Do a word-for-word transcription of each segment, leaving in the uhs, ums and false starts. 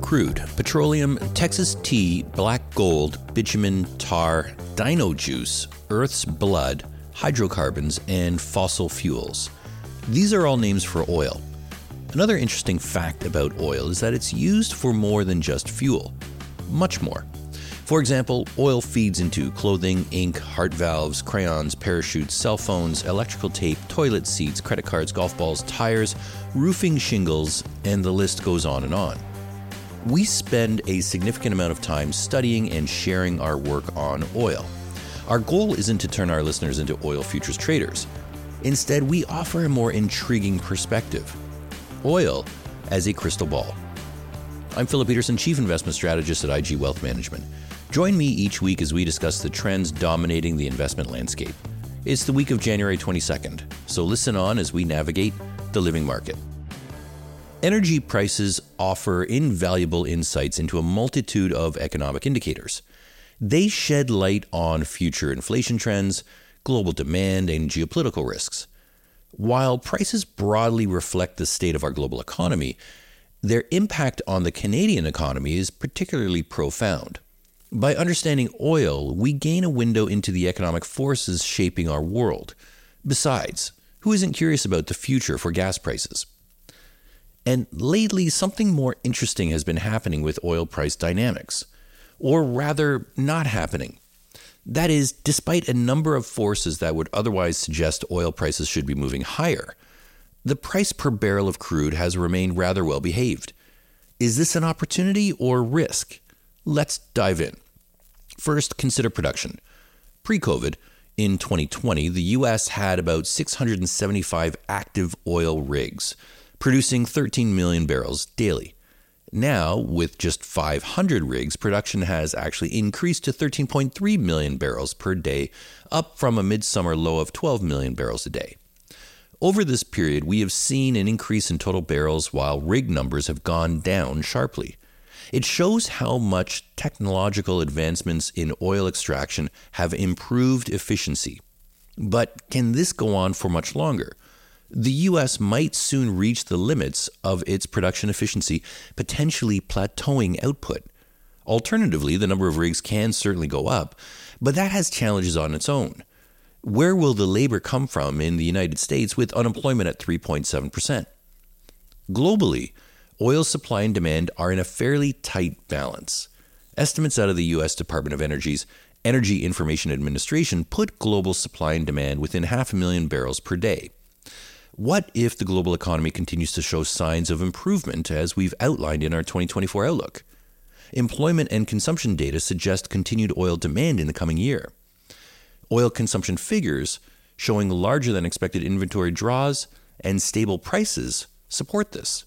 Crude, petroleum, Texas tea, black gold, bitumen, tar, dino juice, Earth's blood, hydrocarbons, and fossil fuels. These are all names for oil. Another interesting fact about oil is that it's used for more than just fuel. Much more. For example, oil feeds into clothing, ink, heart valves, crayons, parachutes, cell phones, electrical tape, toilet seats, credit cards, golf balls, tires, roofing shingles, and the list goes on and on. We spend a significant amount of time studying and sharing our work on oil. Our goal isn't to turn our listeners into oil futures traders. Instead, we offer a more intriguing perspective. Oil as a crystal ball. I'm Philip Peterson, Chief Investment Strategist at I G Wealth Management. Join me each week as we discuss the trends dominating the investment landscape. It's the week of January twenty-second, so listen on as we navigate the living market. Energy prices offer invaluable insights into a multitude of economic indicators. They shed light on future inflation trends, global demand, and geopolitical risks. While prices broadly reflect the state of our global economy, their impact on the Canadian economy is particularly profound. By understanding oil, we gain a window into the economic forces shaping our world. Besides, who isn't curious about the future for gas prices? And lately, something more interesting has been happening with oil price dynamics. Or rather, not happening. That is, despite a number of forces that would otherwise suggest oil prices should be moving higher, the price per barrel of crude has remained rather well behaved. Is this an opportunity or risk? Let's dive in. First, consider production. Pre-COVID, in twenty twenty, the U S had about six hundred seventy-five active oil rigs, producing thirteen million barrels daily. Now, with just five hundred rigs, production has actually increased to thirteen point three million barrels per day, up from a midsummer low of twelve million barrels a day. Over this period, we have seen an increase in total barrels while rig numbers have gone down sharply. It shows how much technological advancements in oil extraction have improved efficiency. But can this go on for much longer? The U S might soon reach the limits of its production efficiency, potentially plateauing output. Alternatively, the number of rigs can certainly go up, but that has challenges on its own. Where will the labor come from in the United States with unemployment at three point seven percent? Globally, oil supply and demand are in a fairly tight balance. Estimates out of the U S Department of Energy's Energy Information Administration put global supply and demand within half a million barrels per day. What if the global economy continues to show signs of improvement as we've outlined in our twenty twenty-four outlook? Employment and consumption data suggest continued oil demand in the coming year. Oil consumption figures showing larger than expected inventory draws and stable prices support this.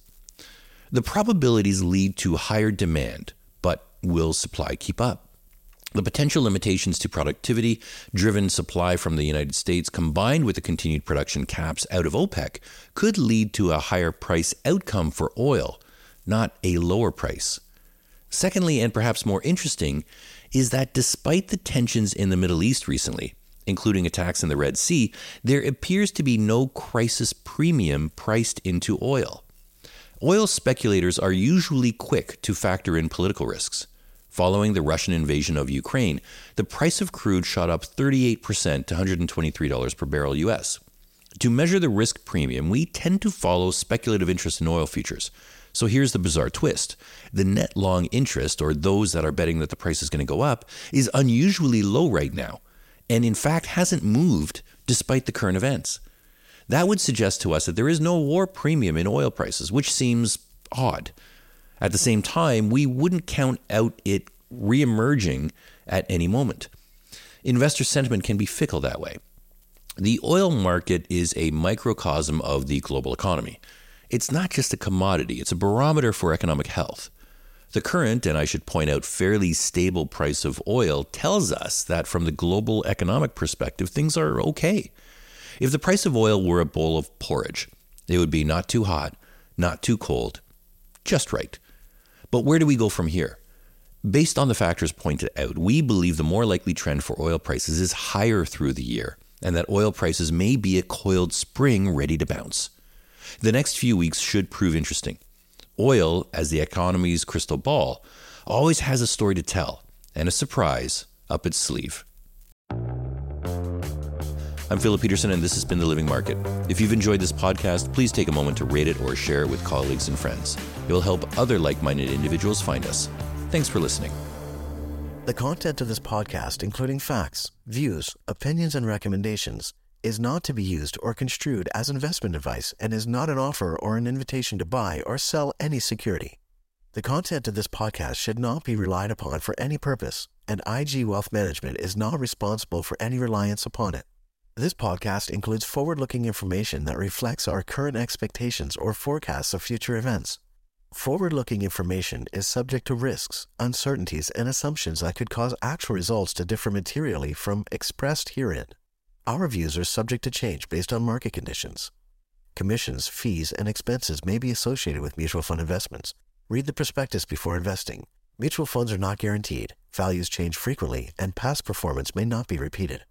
The probabilities lead to higher demand, but will supply keep up? The potential limitations to productivity-driven supply from the United States combined with the continued production caps out of OPEC could lead to a higher price outcome for oil, not a lower price. Secondly, and perhaps more interesting, is that despite the tensions in the Middle East recently, including attacks in the Red Sea, there appears to be no crisis premium priced into oil. Oil speculators are usually quick to factor in political risks. Following the Russian invasion of Ukraine, the price of crude shot up thirty-eight percent to one hundred twenty-three dollars per barrel U S. To measure the risk premium, we tend to follow speculative interest in oil futures. So here's the bizarre twist. The net long interest, or those that are betting that the price is going to go up, is unusually low right now, and in fact hasn't moved despite the current events. That would suggest to us that there is no war premium in oil prices, which seems odd. At the same time, we wouldn't count out it reemerging at any moment. Investor sentiment can be fickle that way. The oil market is a microcosm of the global economy. It's not just a commodity, it's a barometer for economic health. The current, and I should point out, fairly stable price of oil tells us that from the global economic perspective, things are okay. If the price of oil were a bowl of porridge, it would be not too hot, not too cold, just right. But where do we go from here? Based on the factors pointed out, we believe the more likely trend for oil prices is higher through the year, and that oil prices may be a coiled spring ready to bounce. The next few weeks should prove interesting. Oil, as the economy's crystal ball, always has a story to tell and a surprise up its sleeve. I'm Philip Peterson, and this has been The Living Market. If you've enjoyed this podcast, please take a moment to rate it or share it with colleagues and friends. It will help other like-minded individuals find us. Thanks for listening. The content of this podcast, including facts, views, opinions, and recommendations, is not to be used or construed as investment advice and is not an offer or an invitation to buy or sell any security. The content of this podcast should not be relied upon for any purpose, and I G Wealth Management is not responsible for any reliance upon it. This podcast includes forward-looking information that reflects our current expectations or forecasts of future events. Forward-looking information is subject to risks, uncertainties, and assumptions that could cause actual results to differ materially from expressed herein. Our views are subject to change based on market conditions. Commissions, fees, and expenses may be associated with mutual fund investments. Read the prospectus before investing. Mutual funds are not guaranteed, values change frequently, and past performance may not be repeated.